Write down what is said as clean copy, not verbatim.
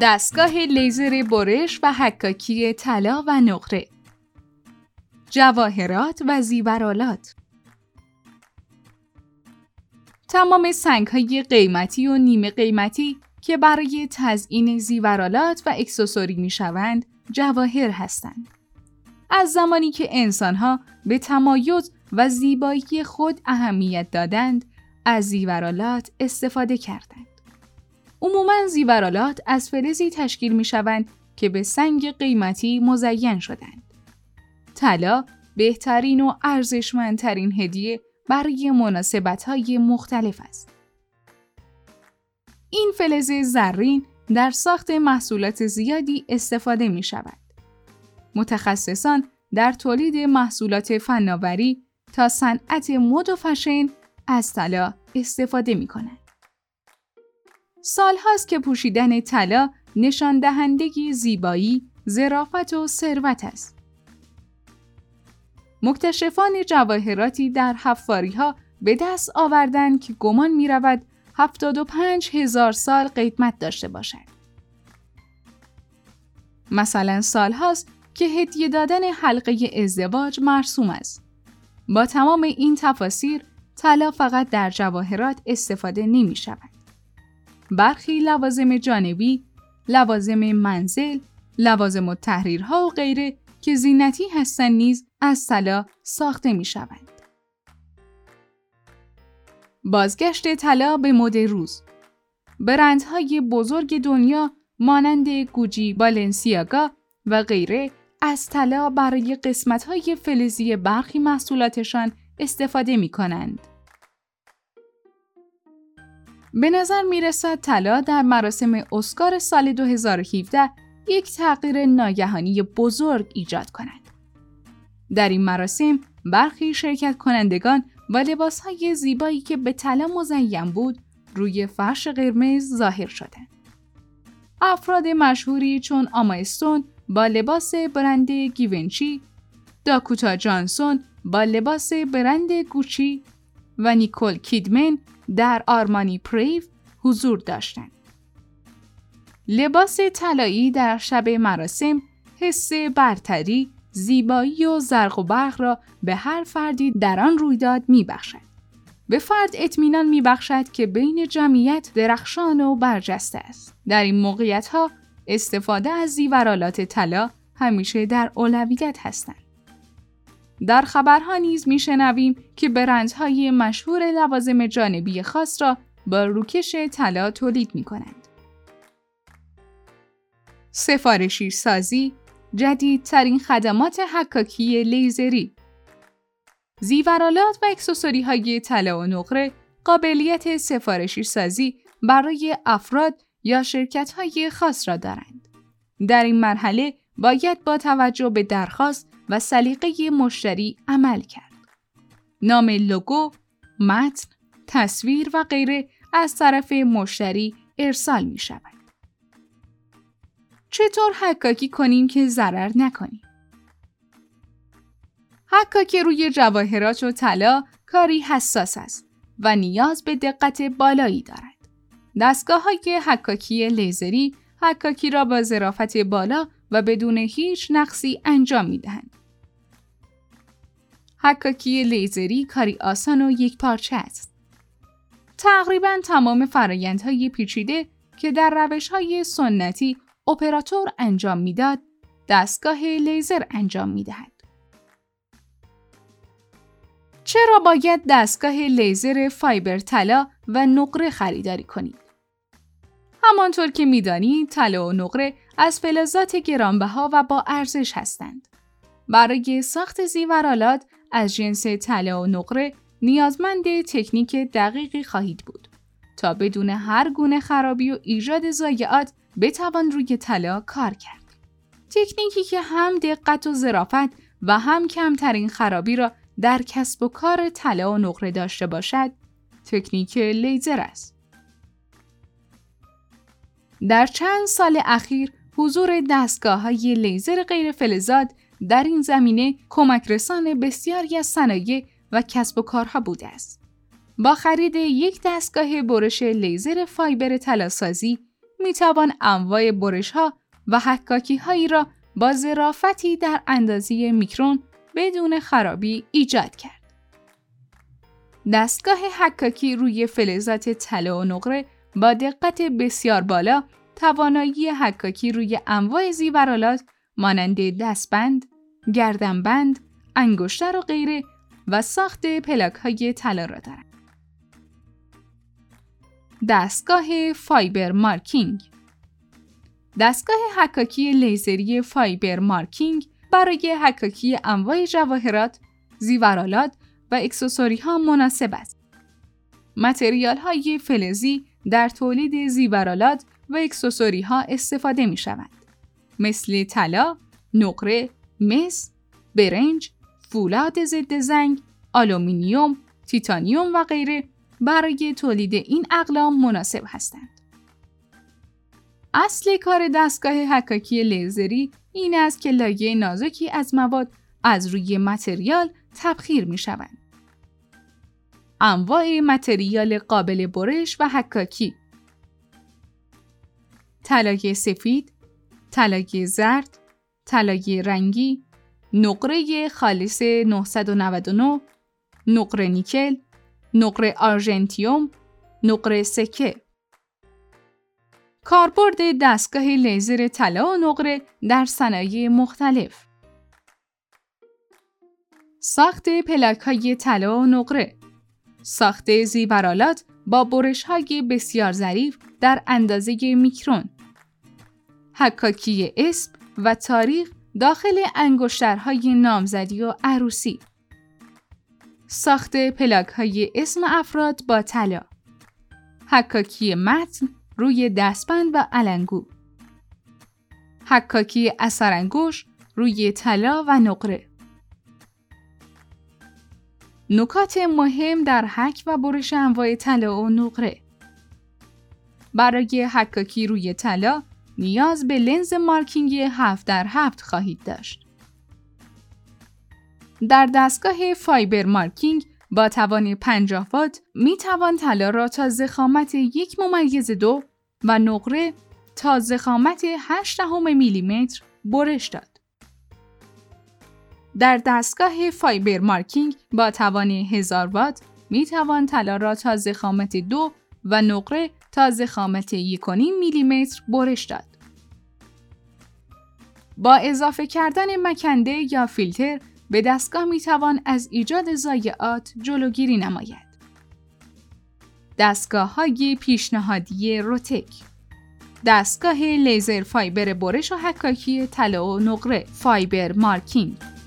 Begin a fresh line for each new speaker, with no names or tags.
دستگاه لیزر برش و حکاکی طلا و نقره، جواهرات و زیورآلات. تمام سنگ‌های قیمتی و نیمه قیمتی که برای تزیین زیورآلات و اکسسوری می‌شوند، جواهر هستند. از زمانی که انسان‌ها به تمایز و زیبایی خود اهمیت دادند، از زیورآلات استفاده کردند. عموماً زیورآلات از فلزی تشکیل می‌شوند که به سنگ قیمتی مزین شدند. طلا بهترین و ارزشمندترین هدیه برای مناسبت‌های مختلف است. این فلز زرین در ساخت محصولات زیادی استفاده می‌شود. متخصصان در تولید محصولات فناوری تا صنعت مد و فشن از طلا استفاده می‌کنند. سال‌هاست که پوشیدن طلا نشان دهنده زیبایی، ظرافت و ثروت است. مکتشفان جواهراتی در حفاری‌ها به دست آوردند که گمان می‌رود 75,000 سال قیمت داشته باشد. مثلا سال‌هاست که هدیه دادن حلقه ازدواج مرسوم است. با تمام این تفاسیر، طلا فقط در جواهرات استفاده نمی‌شود. برخی لوازم جانبی، لوازم منزل، لوازم التحریرها و غیره که زینتی هستند نیز از طلا ساخته می‌شوند. بازگشت طلا به مد روز. برندهای بزرگ دنیا مانند گوچی، بالنسیاگا و غیره از طلا برای قسمت‌های فلزی برخی محصولاتشان استفاده می‌کنند. به نظر می‌رسد طلا در مراسم اسکار سال 2017 یک تغییر ناگهانی بزرگ ایجاد کند. در این مراسم برخی شرکت کنندگان با لباس‌های زیبایی که به طلا مزین بود روی فرش قرمز ظاهر شدند. افراد مشهوری چون آما استون با لباس برند گیونچی، داکوتا جانسون با لباس برند گوچی و نیکول کیدمن در آرمانی پریو حضور داشتند. لباس طلایی در شب مراسم حس برتری، زیبایی و زرق و برق را به هر فردی در آن رویداد می‌بخشد. به فرد اطمینان می‌بخشد که بین جمعیت درخشان و برجسته است. در این موقعیت‌ها استفاده از زیورآلات طلا همیشه در اولویت هستند. در خبرها نیز می‌شنویم که برندهای مشهور لوازم جانبی خاص را با روکش طلا تولید می‌کنند. سفارشی سازی، جدیدترین خدمات حکاکی لیزری. زیورآلات و اکسسوری‌های طلا و نقره قابلیت سفارشی سازی برای افراد یا شرکت‌های خاص را دارند. در این مرحله باید با توجه به درخواست و سلیقه مشتری عمل کرد. نام لوگو، متن، تصویر و غیره از طرف مشتری ارسال می شود. چطور حکاکی کنیم که ضرر نکنیم؟ حکاکی روی جواهرات و طلا کاری حساس است و نیاز به دقت بالایی دارد. دستگاه‌های حکاکی لیزری حکاکی را با ظرافت بالا و بدون هیچ نقصی انجام می‌دهند. حکاکی لیزری کاری آسان و یکپارچه است. تقریباً تمام فرآیندهای پیچیده که در روش‌های سنتی اپراتور انجام می‌داد، دستگاه لیزر انجام می‌دهد. چرا باید دستگاه لیزر فایبر طلا و نقره خریداری کنید؟ همانطور که می‌دانید، طلا و نقره از فلزات گرانبها و با ارزش هستند. برای ساخت زیورآلات از جنس طلا و نقره نیازمند تکنیک دقیقی خواهید بود تا بدون هر گونه خرابی و ایجاد ضایعات بتوان روی طلا کار کرد. تکنیکی که هم دقت و ظرافت و هم کمترین خرابی را در کسب و کار طلا و نقره داشته باشد، تکنیک لیزر است. در چند سال اخیر حضور دستگاه‌های لیزر غیر فلزات در این زمینه کمک رسان بسیاری از صنایع و کسب و کارها بوده است. با خرید یک دستگاه برش لیزر فایبر طلاسازی میتوان انواع برش‌ها و حکاکی‌هایی را با ظرافتی در اندازه میکرون بدون خرابی ایجاد کرد. دستگاه حکاکی روی فلزات طلا و نقره با دقت بسیار بالا توانایی حکاکی روی انواع زیورآلات مانند دستبند، گردنبند، انگشتر و غیره و ساخت پلاک‌های طلا را دارد. دستگاه فایبر مارکینگ. دستگاه حکاکی لیزری فایبر مارکینگ برای حکاکی انواع جواهرات، زیورآلات و اکسسوری‌ها مناسب است. متریال‌های فلزی در تولید زیورآلات و اکسسوری‌ها استفاده می‌شوند، مثل طلا، نقره، مس، برنج، فولاد ضد زنگ، آلومینیوم، تیتانیوم و غیره برای تولید این اقلام مناسب هستند. اصل کار دستگاه حکاکی لیزری این است که لایه نازکی از مواد از روی متریال تبخیر می‌شوند. انواع متریال قابل برش و حکاکی: طلای سفید، طلای زرد، طلای رنگی، نقره خالص 999، نقره نیکل، نقره آرژنتیوم، نقره سکه. کاربرد دستگاه لیزر طلا و نقره در صنایع مختلف: ساخت پلاک‌های طلا و نقره، ساخت زیورآلات با برش‌های بسیار ظریف در اندازه میکرون، حکاکی اسم و تاریخ داخل انگشترهای نامزدی و عروسی، ساخت پلاک‌های اسم افراد با طلا، حکاکی متن روی دستبند و علنگو، حکاکی اثرانگشت روی طلا و نقره. نکات مهم در حک و برش انواع طلا و نقره: برای حکاکی روی طلا نیاز به لنز مارکینگ 7x7 خواهید داشت. در دستگاه فایبر مارکینگ با توان 50 وات می توان طلا را تا ضخامت 1/2 و نقره تا ضخامت 0.8 میلیمتر برش داد. در دستگاه فایبر مارکینگ با توان 1000 وات می توان طلا را تا ضخامت 2 و نقره تا ضخامت 1.5 میلیمتر برش داد. با اضافه کردن مکنده یا فیلتر به دستگاه می توان از ایجاد ضایعات جلوگیری نماید. دستگاه‌های پیشنهادی روتک: دستگاه لیزر فایبر برش و حکاکی طلا و نقره فایبر مارکینگ.